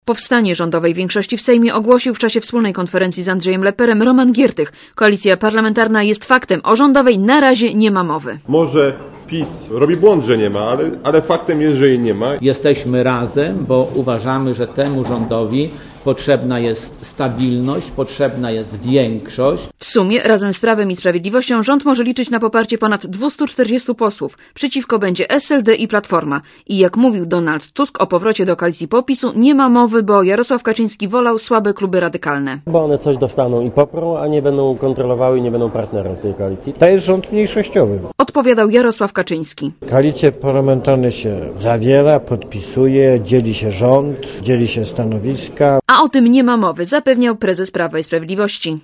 Powstanie rządowej większości w Sejmie ogłosił w czasie wspólnej konferencji z Andrzejem Leperem Roman Giertych. Koalicja parlamentarna jest faktem. O rządowej na razie nie ma mowy. Może PiS robi błąd, że nie ma, ale faktem jest, że jej nie ma. Jesteśmy razem, bo uważamy, że temu rządowi potrzebna jest stabilność, potrzebna jest większość. W sumie razem z Prawem i Sprawiedliwością rząd może liczyć na poparcie ponad 240 posłów. Przeciwko będzie SLD i Platforma. I jak mówił Donald Tusk o powrocie do koalicji PO-PiS-u, nie ma mowy, bo Jarosław Kaczyński wolał słabe kluby radykalne. Bo one coś dostaną i poprą, a nie będą kontrolowały i nie będą partnerem w tej koalicji. To jest rząd mniejszościowy. Odpowiadał Jarosław Kaczyński. Koalicje parlamentarne się zawiera, podpisuje, dzieli się rząd, dzieli się stanowiska. A o tym nie ma mowy, zapewniał prezes Prawa i Sprawiedliwości.